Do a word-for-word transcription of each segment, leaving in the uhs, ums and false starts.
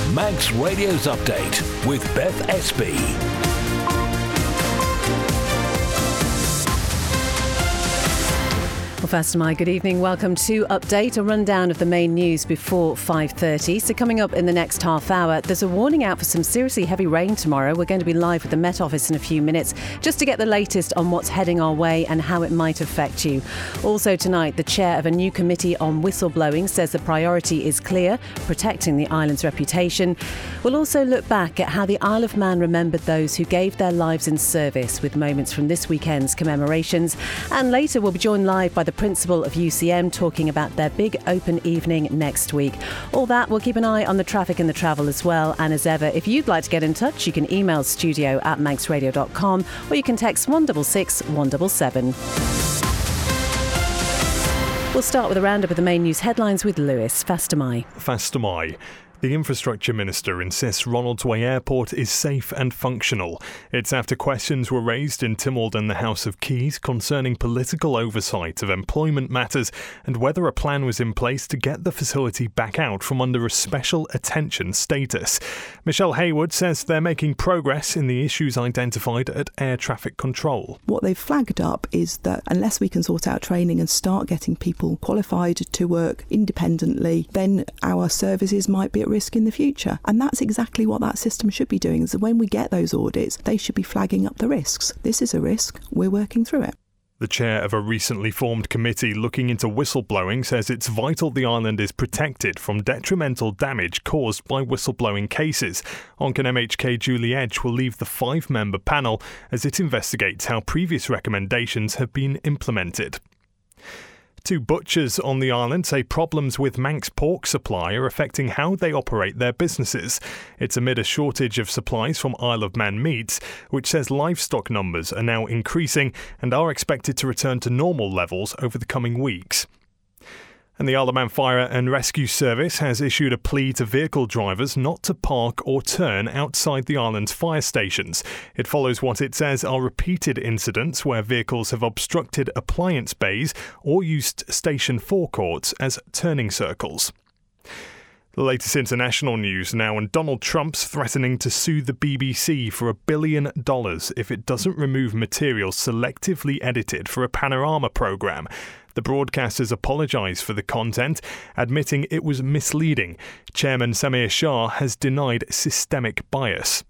Manx Radio's Update with Beth Espy. Well, first of all, good evening. Welcome to Update, a rundown of the main news before five thirty. So coming up in the next half hour, there's a warning out for some seriously heavy rain tomorrow. We're going to be live with the Met Office in a few minutes just to get the latest on what's heading our way and how it might affect you. Also tonight, the chair of a new committee on whistleblowing says the priority is clear, protecting the island's reputation. We'll also look back at how the Isle of Man remembered those who gave their lives in service with moments from this weekend's commemorations. And later we'll be joined live by the principal of U C M talking about their big open evening next week. All that, we'll keep an eye on the traffic and the travel as well. And as ever, if you'd like to get in touch, you can email studio at manx radio dot com or you can text one six six, one seven seven. We'll start with a roundup of the main news headlines with Lewis. Fastamai. Fastamai. The Infrastructure Minister insists Ronalds Way Airport is safe and functional. It's after questions were raised in Tynwald and the House of Keys concerning political oversight of employment matters and whether a plan was in place to get the facility back out from under a special attention status. Michelle Haywood says they're making progress in the issues identified at air traffic control. What they've flagged up is that unless we can sort out training and start getting people qualified to work independently, then our services might be at risk in the future. And that's exactly what that system should be doing. So when we get those audits, they should be flagging up the risks. This is a risk. We're working through it. The chair of a recently formed committee looking into whistleblowing says it's vital the island is protected from detrimental damage caused by whistleblowing cases. Oncan M H K Julie Edge will leave the five-member panel as it investigates how previous recommendations have been implemented. Two butchers on the island say problems with Manx pork supply are affecting how they operate their businesses. It's amid a shortage of supplies from Isle of Man meats, which says livestock numbers are now increasing and are expected to return to normal levels over the coming weeks. And the Isle of Man Fire and Rescue Service has issued a plea to vehicle drivers not to park or turn outside the island's fire stations. It follows what it says are repeated incidents where vehicles have obstructed appliance bays or used station forecourts as turning circles. The latest international news now, and Donald Trump's threatening to sue the B B C for a billion dollars if it doesn't remove material selectively edited for a Panorama programme. The broadcasters apologised for the content, admitting it was misleading. Chairman Samir Shah has denied systemic bias.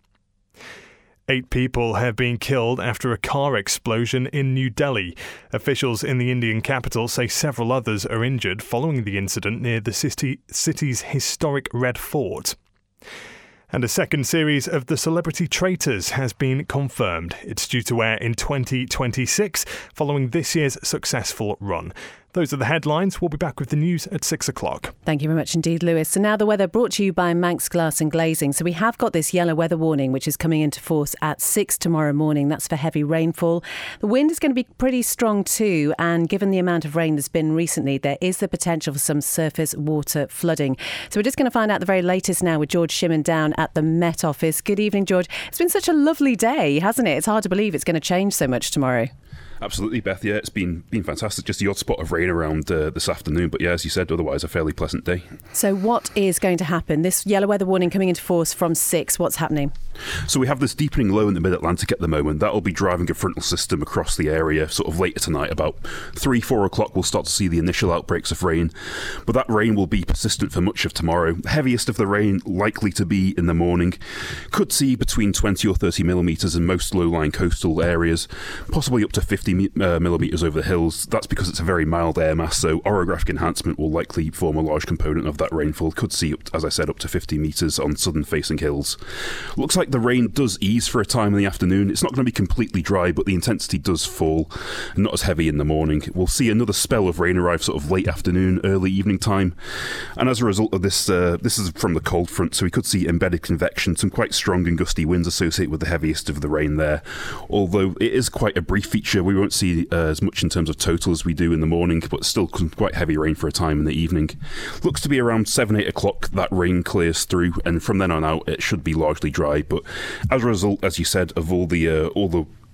Eight people have been killed after a car explosion in New Delhi. Officials in the Indian capital say several others are injured following the incident near the city, city's historic Red Fort. And a second series of The Celebrity Traitors has been confirmed. It's due to air in twenty twenty-six, following this year's successful run. Those are the headlines. We'll be back with the news at six o'clock. Thank you very much indeed, Lewis. So now the weather brought to you by Manx Glass and Glazing. So we have got this yellow weather warning, which is coming into force at six tomorrow morning. That's for heavy rainfall. The wind is going to be pretty strong too. And given the amount of rain there's been recently, there is the potential for some surface water flooding. So we're just going to find out the very latest now with George Shimon down at the Met Office. Good evening, George. It's been such a lovely day, hasn't it? It's hard to believe it's going to change so much tomorrow. Absolutely, Beth. Yeah, it's been been fantastic. Just the odd spot of rain around uh, this afternoon. But yeah, as you said, otherwise a fairly pleasant day. So what is going to happen? This yellow weather warning coming into force from six. What's happening? So we have this deepening low in the mid-Atlantic at the moment. That will be driving a frontal system across the area sort of later tonight. About three, four o'clock, we'll start to see the initial outbreaks of rain. But that rain will be persistent for much of tomorrow. The heaviest of the rain likely to be in the morning. Could see between twenty or thirty millimetres in most low-lying coastal areas. Possibly up to fifty uh, millimetres over the hills. That's because it's a very mild air mass, so orographic enhancement will likely form a large component of that rainfall. Could see, up, as I said, up to fifty metres on southern-facing hills. Looks like the rain does ease for a time in the afternoon. It's not going to be completely dry, but the intensity does fall, not as heavy in the morning. We'll see another spell of rain arrive sort of late afternoon, early evening time, and as a result of this, uh, this is from the cold front, so we could see embedded convection, some quite strong and gusty winds associated with the heaviest of the rain there. Although it is quite a brief feature, we won't see uh, as much in terms of total as we do in the morning, but still quite heavy rain for a time in the evening. Looks to be around seven, eight o'clock that rain clears through, and from then on out it should be largely dry. But as a result, as you said, of all the uh, all the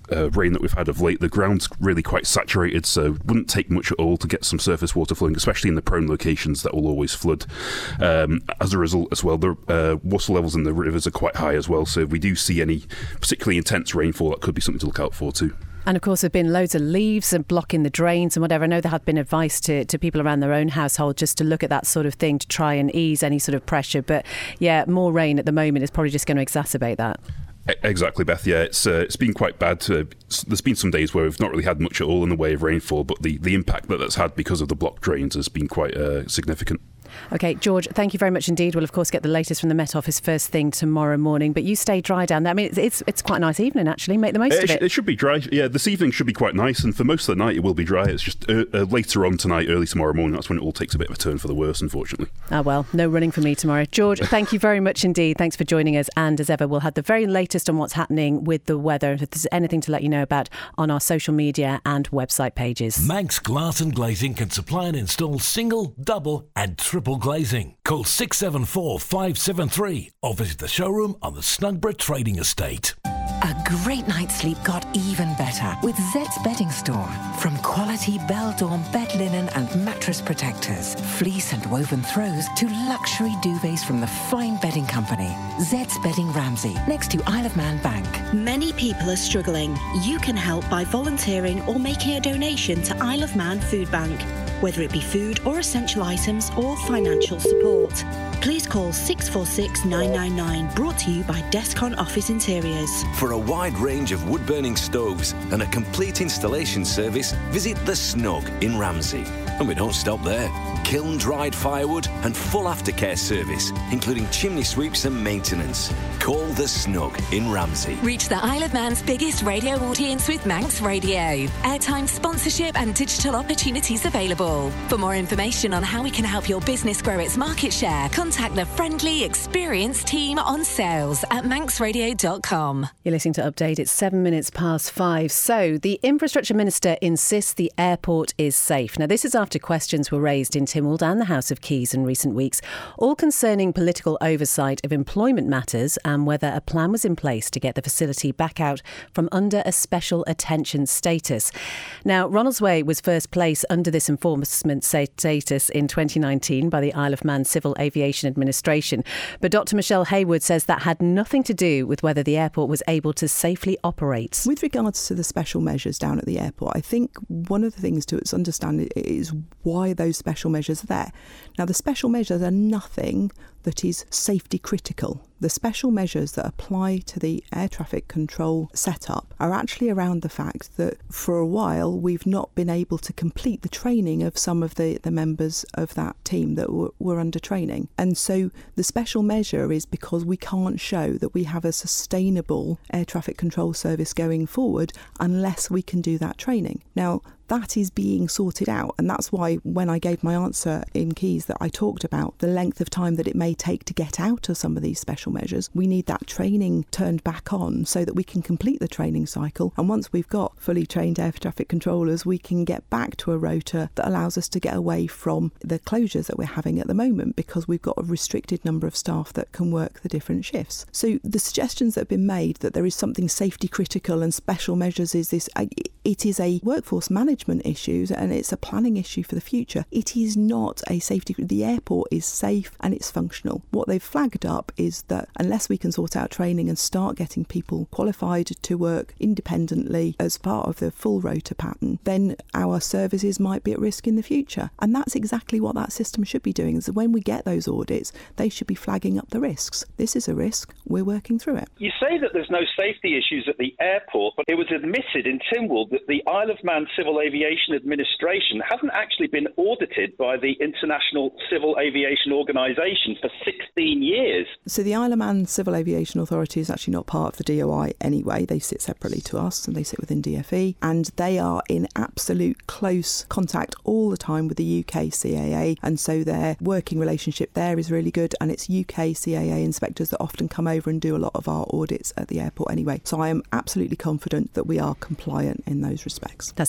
uh, rain that we've had of late, the ground's really quite saturated, so it wouldn't take much at all to get some surface water flowing, especially in the prone locations that will always flood. Um, as a result as well, the uh, water levels in the rivers are quite high as well, so if we do see any particularly intense rainfall, that could be something to look out for too. And of course, there have been loads of leaves and blocking the drains and whatever. I know there have been advice to, to people around their own household just to look at that sort of thing to try and ease any sort of pressure. But yeah, more rain at the moment is probably just going to exacerbate that. Exactly, Beth. Yeah, it's uh, it's been quite bad. Uh, there's been some days where we've not really had much at all in the way of rainfall, but the, the impact that that's had because of the blocked drains has been quite uh, significant. OK, George, thank you very much indeed. We'll, of course, get the latest from the Met Office first thing tomorrow morning. But you stay dry down there. I mean, it's it's, it's quite a nice evening, actually. Make the most it, of it. It should be dry. Yeah, this evening should be quite nice. And for most of the night, it will be dry. It's just uh, uh, later on tonight, early tomorrow morning, that's when it all takes a bit of a turn for the worse, unfortunately. Ah, well, no running for me tomorrow. George, thank you very much indeed. Thanks for joining us. And as ever, we'll have the very latest on what's happening with the weather. If there's anything to let you know about on our social media and website pages. Manx Glass and Glazing can supply and install single, double and triple glazing. Call six seven four, five seven three or visit the showroom on the Snugborough Trading Estate. A great night's sleep got even better with Zed's Bedding Store. From quality Beldorm bed linen and mattress protectors, fleece and woven throws to luxury duvets from the fine bedding company. Zed's Bedding Ramsey, next to Isle of Man Bank. Many people are struggling. You can help by volunteering or making a donation to Isle of Man Food Bank, whether it be food or essential items or financial support. Please call six four six, nine nine nine, brought to you by Descon Office Interiors. For a wide range of wood-burning stoves and a complete installation service, visit The Snug in Ramsey. And we don't stop there. Kiln-dried firewood and full aftercare service, including chimney sweeps and maintenance. Call The Snug in Ramsey. Reach the Isle of Man's biggest radio audience with Manx Radio. Airtime, sponsorship and digital opportunities available. For more information on how we can help your business grow its market share, contact the friendly, experienced team on sales at manx radio dot com. You're listening to Update. It's seven minutes past five. So the Infrastructure Minister insists the airport is safe. Now, this is after questions were raised in Tynwald and the House of Keys in recent weeks, all concerning political oversight of employment matters and whether a plan was in place to get the facility back out from under a special attention status. Now, Ronaldsway was first placed under this enforcement status in twenty nineteen by the Isle of Man Civil Aviation Administration. But Doctor Michelle Hayward says that had nothing to do with whether the airport was able to safely operate. With regards to the special measures down at the airport, I think one of the things to understand is why those special measures are there. Now, the special measures are nothing that is safety critical. The special measures that apply to the air traffic control setup are actually around the fact that for a while we've not been able to complete the training of some of the, the members of that team that were, were under training. And so the special measure is because we can't show that we have a sustainable air traffic control service going forward unless we can do that training. Now, that is being sorted out, and that's why when I gave my answer in Keys that I talked about the length of time that it may take to get out of some of these special measures. We need that training turned back on so that we can complete the training cycle, and once we've got fully trained air traffic controllers, we can get back to a rota that allows us to get away from the closures that we're having at the moment, because we've got a restricted number of staff that can work the different shifts. So the suggestions that have been made that there is something safety critical and special measures is this, it is a workforce management issues and it's a planning issue for the future. It is not a safety. The airport is safe and it's functional. What they've flagged up is that unless we can sort out training and start getting people qualified to work independently as part of the full rota pattern, then our services might be at risk in the future. And that's exactly what that system should be doing, is that when we get those audits, they should be flagging up the risks. This is a risk, we're working through it. You say that there's no safety issues at the airport, but it was admitted in Tynwald that the Isle of Man Civil Aviation Administration hasn't actually been audited by the International Civil Aviation Organisation for sixteen years. So the Isle of Man Civil Aviation Authority is actually not part of the D O I anyway. They sit separately to us and they sit within D F E, and they are in absolute close contact all the time with the U K C A A, and so their working relationship there is really good, and it's U K C A A inspectors that often come over and do a lot of our audits at the airport anyway. So I am absolutely confident that we are compliant in those respects. That's a D O I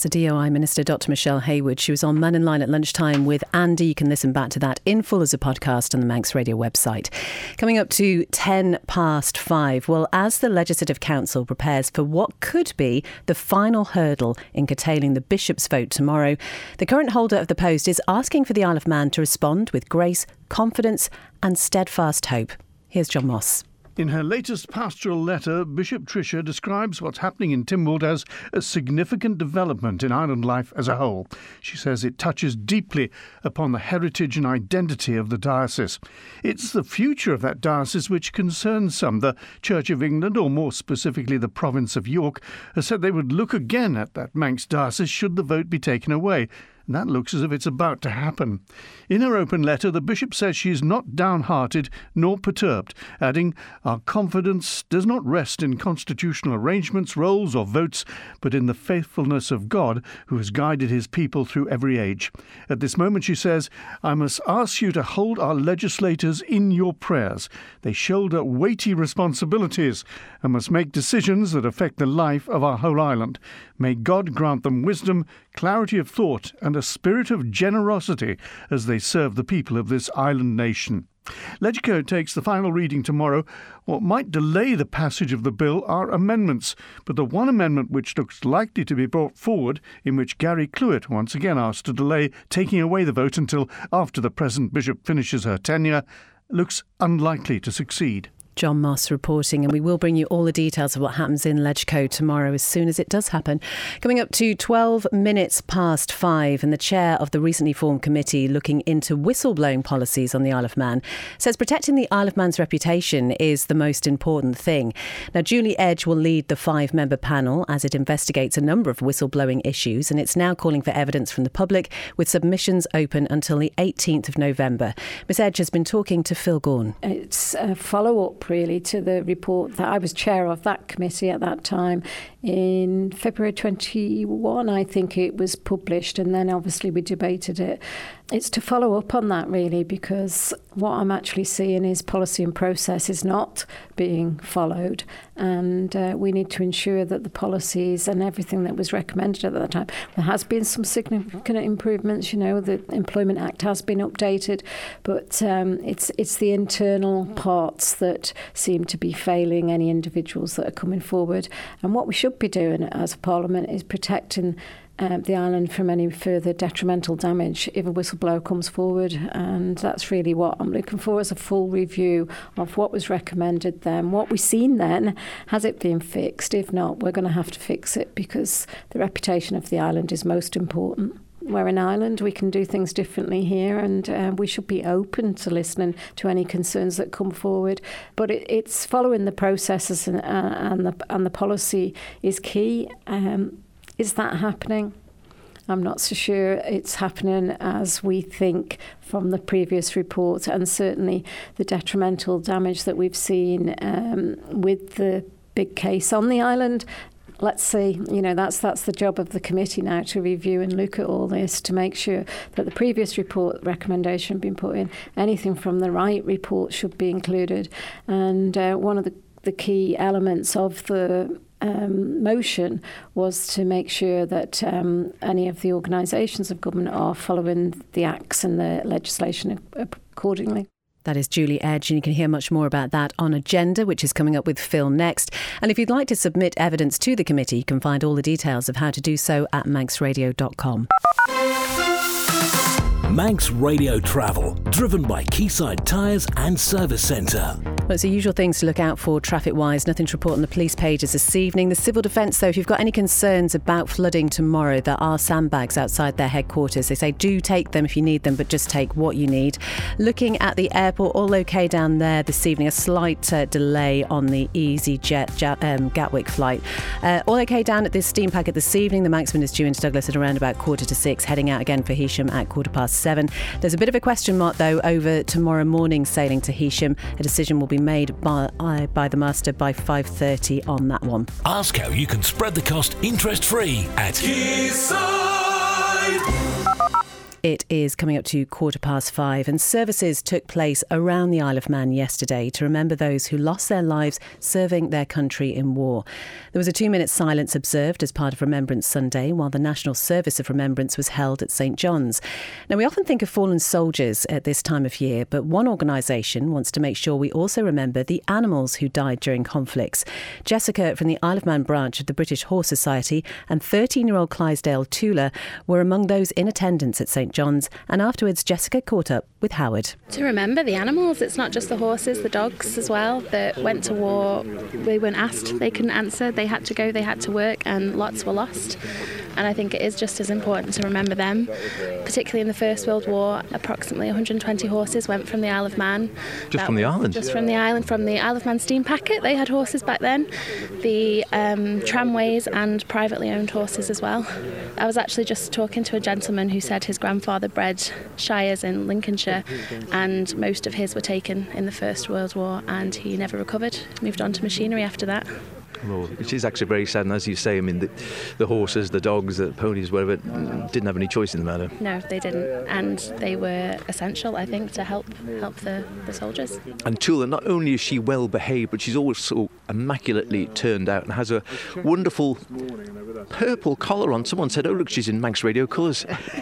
Prime Minister Doctor Michelle Heywood. She was on Man in Line at lunchtime with Andy. You can listen back to that in full as a podcast on the Manx Radio website. Coming up to ten past five. Well, as the Legislative Council prepares for what could be the final hurdle in curtailing the Bishop's vote tomorrow, the current holder of the post is asking for the Isle of Man to respond with grace, confidence and steadfast hope. Here's John Moss. In her latest pastoral letter, Bishop Tricia describes what's happening in Tynwald as a significant development in island life as a whole. She says it touches deeply upon the heritage and identity of the diocese. It's the future of that diocese which concerns some. The Church of England, or more specifically the province of York, has said they would look again at that Manx diocese should the vote be taken away. And that looks as if it's about to happen. In her open letter, the Bishop says she is not downhearted nor perturbed, adding, "Our confidence does not rest in constitutional arrangements, roles or votes, but in the faithfulness of God, who has guided his people through every age. At this moment," she says, "I must ask you to hold our legislators in your prayers. They shoulder weighty responsibilities and must make decisions that affect the life of our whole island. May God grant them wisdom, clarity of thought and a spirit of generosity as they serve the people of this island nation." Legico takes the final reading tomorrow. What might delay the passage of the bill are amendments, but the one amendment which looks likely to be brought forward, in which Gary Clewett once again asked to delay taking away the vote until after the present bishop finishes her tenure, looks unlikely to succeed. John Moss reporting, and we will bring you all the details of what happens in Legico tomorrow as soon as it does happen. Coming up to twelve minutes past five, and the chair of the recently formed committee looking into whistleblowing policies on the Isle of Man says protecting the Isle of Man's reputation is the most important thing. Now, Julie Edge will lead the five-member panel as it investigates a number of whistleblowing issues, and it's now calling for evidence from the public, with submissions open until the eighteenth of November. Miss Edge has been talking to Phil Gorn. It's a follow-up really to the report that I was chair of that committee at that time. In February twenty-one, I think it was published, and then obviously we debated it. It's to follow up on that really, because what I'm actually seeing is policy and process is not being followed, and uh, we need to ensure that the policies and everything that was recommended at that time. There has been some significant improvements, you know, the Employment Act has been updated, but um, it's it's the internal parts that seem to be failing any individuals that are coming forward. And what we should be doing as a Parliament is protecting Um, the island from any further detrimental damage if a whistleblower comes forward, and that's really what I'm looking for, is a full review of what was recommended then, what we've seen then, has it been fixed? If not, we're going to have to fix it, because the reputation of the island is most important. We're an island, we can do things differently here, and uh, we should be open to listening to any concerns that come forward. But it, it's following the processes, and, uh, and, the, and the policy is key. Um, Is that happening? I'm not so sure it's happening as we think from the previous report, and certainly the detrimental damage that we've seen um, with the big case on the island. Let's see, you know, that's that's the job of the committee now, to review and look at all this to make sure that the previous report recommendation been put in. Anything from the right report should be included. And uh, one of the, the key elements of the Um, motion was to make sure that um, any of the organisations of government are following the acts and the legislation accordingly. That is Julie Edge, and you can hear much more about that on Agenda, which is coming up with Phil next. And if you'd like to submit evidence to the committee, you can find all the details of how to do so at manx radio dot com. Manx Radio Travel, driven by Quayside Tyres and Service Centre. Well, it's the usual things to look out for traffic-wise. Nothing to report on the police pages this evening. The Civil Defence, though, if you've got any concerns about flooding tomorrow, there are sandbags outside their headquarters. They say do take them if you need them, but just take what you need. Looking at the airport, all okay down there this evening. A slight uh, delay on the EasyJet ja- um, Gatwick flight. Uh, all okay down at this steam packet this evening. The Manxman is due into Douglas at around about quarter to six, heading out again for Heysham at quarter past seven. There's a bit of a question mark, though, over tomorrow morning sailing to Heysham. A decision will be made by, uh, by the master by five thirty on that one. Ask how you can spread the cost interest-free at Quayside. It is coming up to quarter past five, and services took place around the Isle of Man yesterday to remember those who lost their lives serving their country in war. There was a two-minute silence observed as part of Remembrance Sunday, while the National Service of Remembrance was held at St John's. Now, we often think of fallen soldiers at this time of year, but one organisation wants to make sure we also remember the animals who died during conflicts. Jessica from the Isle of Man branch of the British Horse Society and thirteen-year-old Clydesdale Tula were among those in attendance at St John's, and afterwards Jessica caught up with Howard. To remember the animals, it's not just the horses, the dogs as well that went to war. They weren't asked, they couldn't answer, they had to go, they had to work, and lots were lost. And I think it is just as important to remember them, particularly in the First World War. Approximately one hundred twenty horses went from the Isle of Man. Just that from the island? Just from the island, from the Isle of Man steam packet. They had horses back then. The um, tramways and privately owned horses as well. I was actually just talking to a gentleman who said his grandfather bred shires in Lincolnshire, and most of his were taken in the First World War, and he never recovered. Moved on to machinery after that. Well, which is actually very sad, and as you say, I mean, the, the horses, the dogs, the ponies, whatever, didn't have any choice in the matter. No, they didn't, and they were essential, I think, to help help the, the soldiers. And Tula, not only is she well behaved, but she's also immaculately turned out and has a wonderful purple collar on. Someone said, oh look, she's in Manx Radio colours.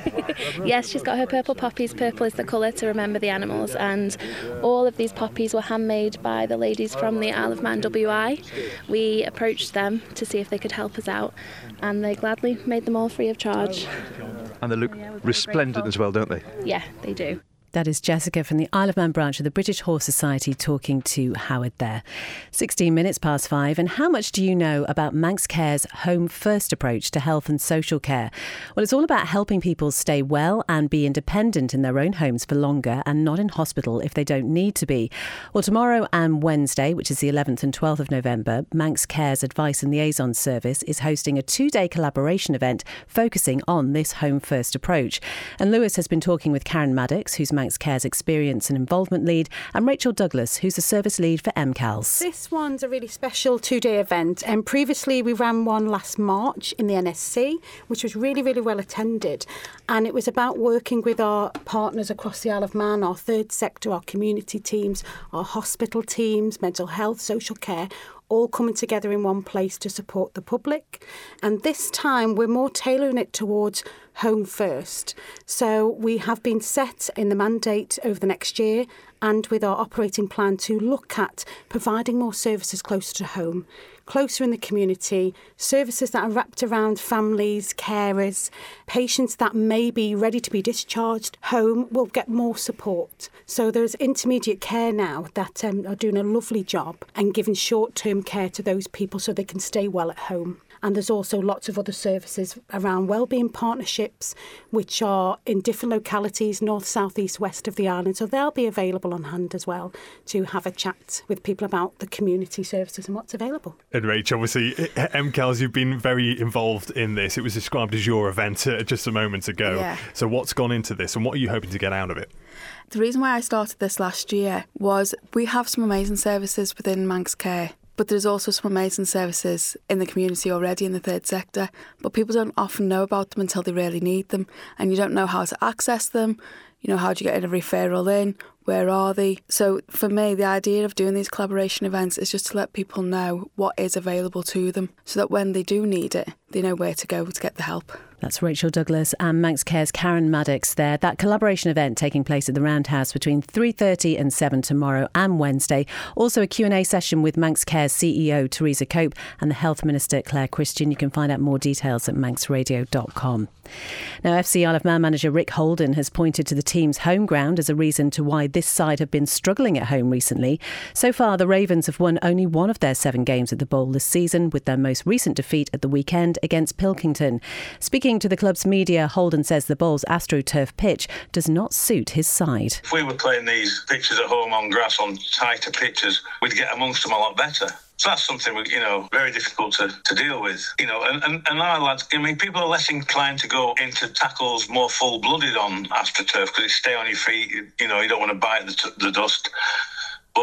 Yes, she's got her purple poppies. Purple is the colour to remember the animals, and all of these poppies were handmade by the ladies from the Isle of Man W I. We approached them to see if they could help us out, and they gladly made them all free of charge. And they look resplendent as well, don't they? Yeah, they do. That is Jessica from the Isle of Man branch of the British Horse Society talking to Howard there. sixteen minutes past five. And how much do you know about Manx Care's Home First approach to health and social care? Well, it's all about helping people stay well and be independent in their own homes for longer and not in hospital if they don't need to be. Well, tomorrow and Wednesday, which is the eleventh and twelfth of November, Manx Care's Advice and Liaison Service is hosting a two-day collaboration event focusing on this Home First approach. And Lewis has been talking with Karen Maddox, who's Manx Care's Experience and Involvement Lead, and Rachel Douglas, who's the Service Lead for M C A L S. This one's a really special two-day event, and previously we ran one last March in the N S C, which was really, really well attended, and it was about working with our partners across the Isle of Man, our third sector, our community teams, our hospital teams, mental health, social care, all coming together in one place to support the public. And this time we're more tailoring it towards home first. So we have been set in the mandate over the next year and with our operating plan to look at providing more services closer to home, closer in the community, services that are wrapped around families, carers, patients that may be ready to be discharged home will get more support. So there's intermediate care now that um, are doing a lovely job and giving short-term care to those people so they can stay well at home. And there's also lots of other services around wellbeing partnerships, which are in different localities, north, south, east, west of the island. So they'll be available on hand as well to have a chat with people about the community services and what's available. And Rach, obviously, M C A L S, you've been very involved in this. It was described as your event uh, just a moment ago. Yeah. So what's gone into this and what are you hoping to get out of it? The reason why I started this last year was we have some amazing services within Manx Care. But there's also some amazing services in the community already in the third sector, but people don't often know about them until they really need them, and you don't know how to access them. You know, how do you get a referral in? Where are they? So for me, the idea of doing these collaboration events is just to let people know what is available to them so that when they do need it, they know where to go to get the help. That's Rachel Douglas and Manx Care's Karen Maddox there. That collaboration event taking place at the Roundhouse between three thirty and seven tomorrow and Wednesday. Also a Q and A session with Manx Care's C E O Teresa Cope and the Health Minister Claire Christian. You can find out more details at manx radio dot com. Now, F C Isle of Man manager Rick Holden has pointed to the team's home ground as a reason to why this side have been struggling at home recently. So far, the Ravens have won only one of their seven games at the Bowl this season, with their most recent defeat at the weekend against Pilkington. Speaking to the club's media, Holden says the Bowl's AstroTurf pitch does not suit his side. If we were playing these pitches at home on grass on tighter pitches, we'd get amongst them a lot better. So that's something, you know, very difficult to, to deal with. You know, and, and, and our lads, I mean, people are less inclined to go into tackles more full-blooded on AstroTurf because it's stay on your feet, you know, you don't want to bite the, the dust. But if,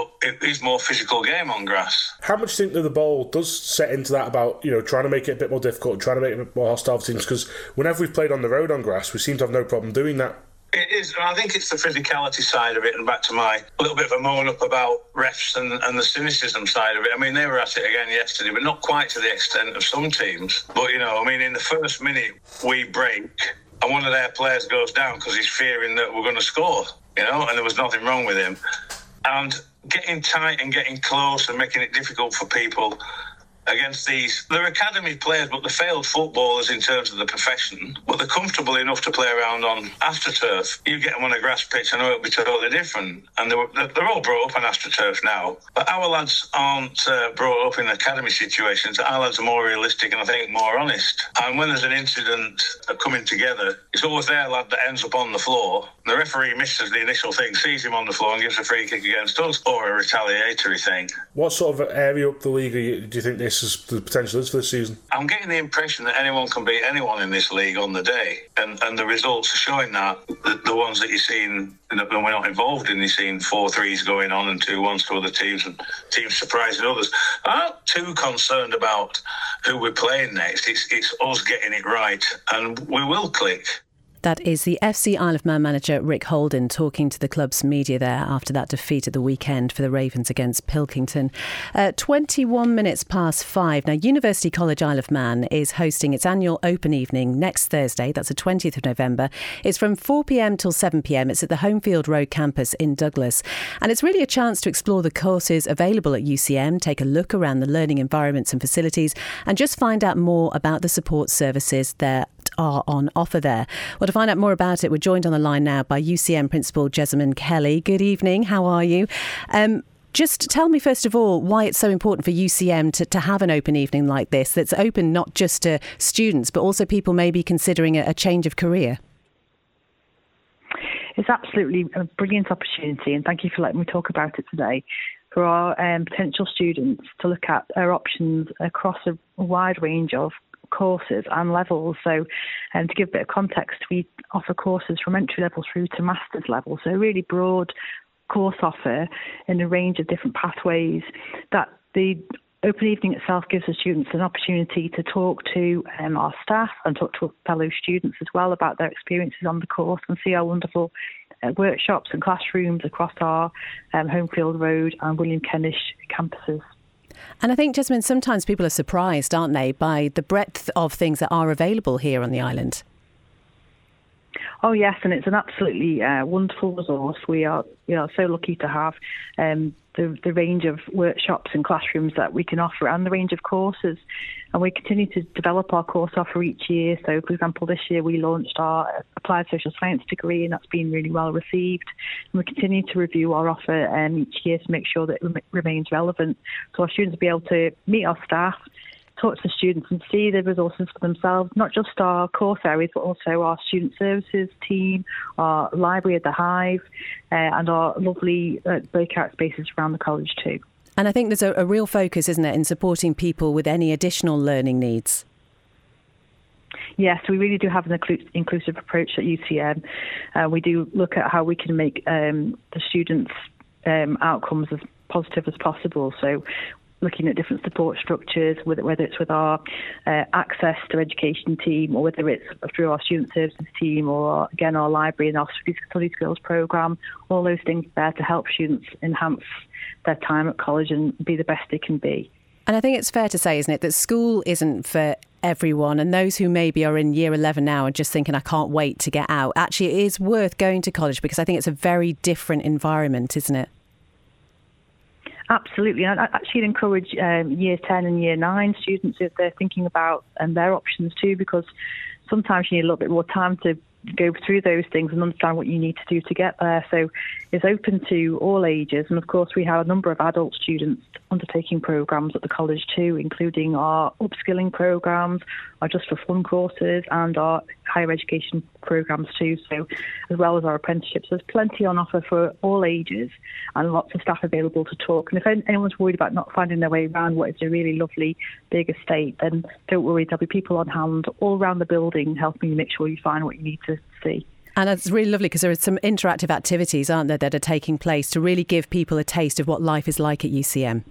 is more physical game on grass. How much do you think that the bowl does set into that about, you know, trying to make it a bit more difficult, trying to make it a bit more hostile for teams? Because whenever we've played on the road on grass, we seem to have no problem doing that. It is, and I think it's the physicality side of it, and back to my little bit of a moan up about refs and, and the cynicism side of it. I mean, they were at it again yesterday, but not quite to the extent of some teams. But, you know, I mean, in the first minute, we break, and one of their players goes down because he's fearing that we're going to score, you know, and there was nothing wrong with him. And getting tight and getting close and making it difficult for people against these, they're academy players, but they're failed footballers in terms of the profession, but they're comfortable enough to play around on AstroTurf. You get them on a grass pitch, I know it'll be totally different. And they were, they're all brought up on AstroTurf now, but our lads aren't uh, brought up in academy situations. Our lads are more realistic and I think more honest. And when there's an incident coming together, it's always their lad that ends up on the floor. The referee misses the initial thing, sees him on the floor and gives a free kick against us, or a retaliatory thing. What sort of area up the league do you think this is, the potential is for this season? I'm getting the impression that anyone can beat anyone in this league on the day, and, and the results are showing that. The, the ones that you're seeing, that we're not involved in, you're seeing four threes going on and two ones to other teams, and teams surprising others. I'm not too concerned about who we're playing next. It's, it's us getting it right, and we will click. That is the F C Isle of Man manager Rick Holden talking to the club's media there after that defeat at the weekend for the Ravens against Pilkington. Uh, twenty-one minutes past five. Now, University College Isle of Man is hosting its annual open evening next Thursday. That's the twentieth of November. It's from four p.m. till seven p.m. It's at the Homefield Road campus in Douglas. And it's really a chance to explore the courses available at U C M, take a look around the learning environments and facilities, and just find out more about the support services there are on offer there. Well, to find out more about it, we're joined on the line now by U C M Principal Jessamine Kelly. Good evening. How are you? Um, just tell me, first of all, why it's so important for U C M to, to have an open evening like this, that's open not just to students, but also people maybe considering a, a change of career. It's absolutely a brilliant opportunity, and thank you for letting me talk about it today, for our um, potential students to look at our options across a wide range of courses and levels. So um, to give a bit of context, we offer courses from entry level through to master's level, so a really broad course offer in a range of different pathways. That the open evening itself gives the students an opportunity to talk to um, our staff and talk to fellow students as well about their experiences on the course, and see our wonderful uh, workshops and classrooms across our um, Homefield Road and William Kennish campuses. And I think, Jessamine, sometimes people are surprised, aren't they, by the breadth of things that are available here on the island? Oh yes, and it's an absolutely uh, wonderful resource. We are we are so lucky to have um, the the range of workshops and classrooms that we can offer, and the range of courses. And we continue to develop our course offer each year. So, for example, this year we launched our Applied Social Science degree, and that's been really well received. And we continue to review our offer um, each year to make sure that it rem- remains relevant, so our students will be able to meet our staff, talk to the students and see the resources for themselves, not just our course areas, but also our student services team, our library at the Hive, uh, and our lovely uh, breakout spaces around the college too. And I think there's a, a real focus, isn't it, in supporting people with any additional learning needs? Yes, we really do have an inclu- inclusive approach at U C M. Uh, we do look at how we can make um, the students' um, outcomes as positive as possible. So looking at different support structures, whether it's with our uh, access to education team, or whether it's through our student services team, or again our library and our study skills programme. All those things there to help students enhance their time at college and be the best they can be. And I think it's fair to say, isn't it, that school isn't for everyone, and those who maybe are in year eleven now and just thinking, I can't wait to get out. Actually, it is worth going to college, because I think it's a very different environment, isn't it? Absolutely. And I actually encourage um, year ten and year nine students, if they're thinking about um, their options too, because sometimes you need a little bit more time to go through those things and understand what you need to do to get there. So it's open to all ages. And of course, we have a number of adult students undertaking programmes at the college too, including our upskilling programmes, our Just for Fun courses, and our higher education programmes too, so as well as our apprenticeships. There's plenty on offer for all ages and lots of staff available to talk. And if anyone's worried about not finding their way around what is a really lovely big estate, then don't worry, there'll be people on hand all around the building helping you make sure you find what you need to see. And it's really lovely because there are some interactive activities, aren't there, that are taking place to really give people a taste of what life is like at U C M.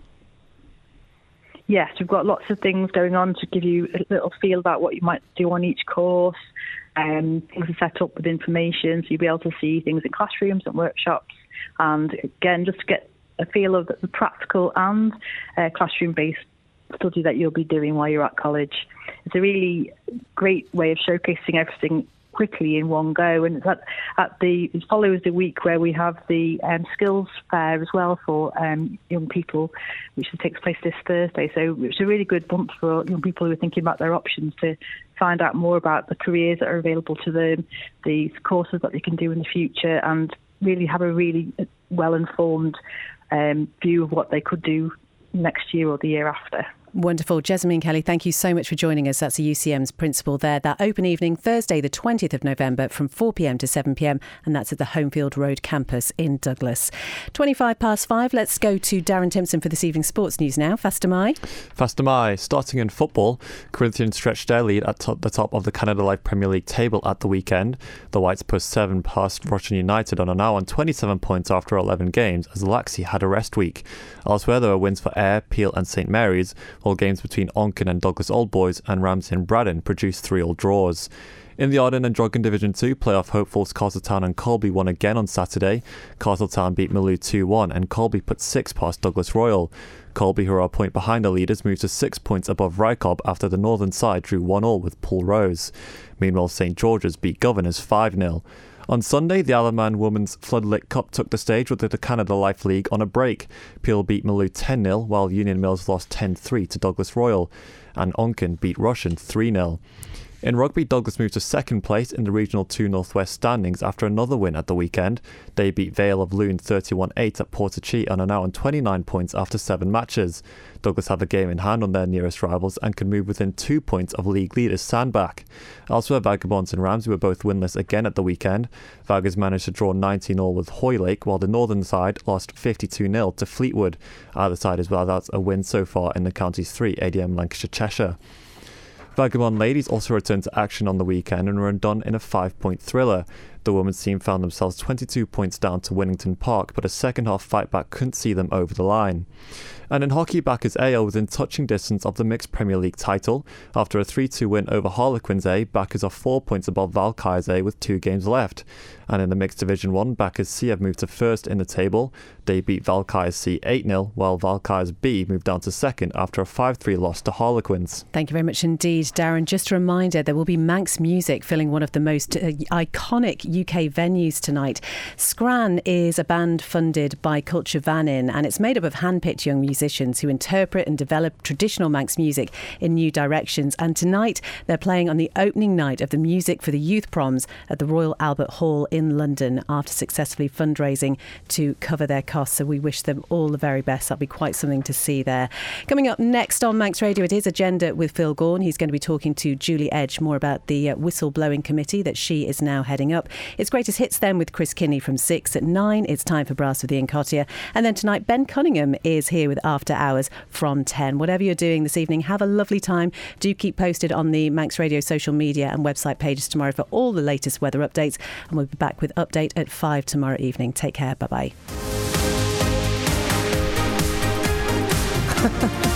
Yes, we've got lots of things going on to give you a little feel about what you might do on each course. Um, things are set up with information, so you'll be able to see things in classrooms and workshops. And again, just to get a feel of the practical and uh, classroom-based study that you'll be doing while you're at college. It's a really great way of showcasing everything quickly in one go, and it's at, at the it follows the week where we have the um, skills fair as well for um, young people, which takes place this Thursday. So it's a really good month for young people who are thinking about their options to find out more about the careers that are available to them, the courses that they can do in the future, and really have a really well-informed um, view of what they could do next year or the year after. Wonderful. Jessamine Kelly, thank you so much for joining us. That's the U C M's principal there. That open evening, Thursday the twentieth of November from four p m to seven p m, and that's at the Homefield Road campus in Douglas. twenty-five past five, let's go to Darren Timpson for this evening's sports news now. Faster Mai. Faster Mai. Starting in football, Corinthians stretched their lead at top, the top of the Canada Life Premier League table at the weekend. The Whites pushed seven past Russian United and are now on twenty-seven points after eleven games, as Laxey had a rest week. Elsewhere, there were wins for Ayr, Peel and St Mary's, while games between Onken and Douglas Old Boys and Ramsey and Braddon produced three-all draws. In the Arden and Drogheda Division two, playoff hopefuls Castletown and Colby won again on Saturday. Castletown beat Maloo two one and Colby put six past Douglas Royal. Colby, who are a point behind the leaders, moved to six points above Rycob after the northern side drew one all with Paul Rose. Meanwhile, St George's beat Governors five nil. On Sunday, the Isle of Man Women's Floodlit Cup took the stage with the Canada Life League on a break. Peel beat Maloo ten nil, while Union Mills lost ten three to Douglas Royal, and Onken beat Russian three nil. In rugby, Douglas moved to second place in the Regional two Northwest standings after another win at the weekend. They beat Vale of Loon thirty-one eight at Portachi and are now on twenty-nine points after seven matches. Douglas have a game in hand on their nearest rivals and can move within two points of league leaders Sandbach. Elsewhere, Vagabonds and Ramsey were both winless again at the weekend. Vaggers managed to draw nineteen all with Hoylake, while the northern side lost fifty-two nil to Fleetwood. Either side as well, that's a win so far in the Counties three A D M Lancashire Cheshire. Vagabond ladies also returned to action on the weekend and were done in a five-point thriller. The women's team found themselves twenty-two points down to Winnington Park, but a second-half fight-back couldn't see them over the line. And in hockey, Backers A are within touching distance of the Mixed Premier League title. After a three two win over Harlequins A, Backers are four points above Valkyries A with two games left. And in the Mixed Division one, Backers C have moved to first in the table. They beat Valkyries C eight nil, while Valkyries B moved down to second after a five three loss to Harlequins. Thank you very much indeed, Darren. Just a reminder, there will be Manx Music filling one of the most uh, iconic U K venues tonight. Scran is a band funded by Culture Vannin, and it's made up of hand-picked young musicians who interpret and develop traditional Manx music in new directions. And tonight they're playing on the opening night of the Music for the Youth Proms at the Royal Albert Hall in London after successfully fundraising to cover their costs. So we wish them all the very best. That'll be quite something to see there. Coming up next on Manx Radio, it is Agenda with Phil Gaughan. He's going to be talking to Julie Edge more about the uh, whistleblowing committee that she is now heading up. It's Greatest Hits then with Chris Kinney from six. At nine, it's time for Brass with Ian Cottier. And then tonight, Ben Cunningham is here with After Hours from ten. Whatever you're doing this evening, have a lovely time. Do keep posted on the Manx Radio social media and website pages tomorrow for all the latest weather updates. And we'll be back with Update at five tomorrow evening. Take care. Bye-bye.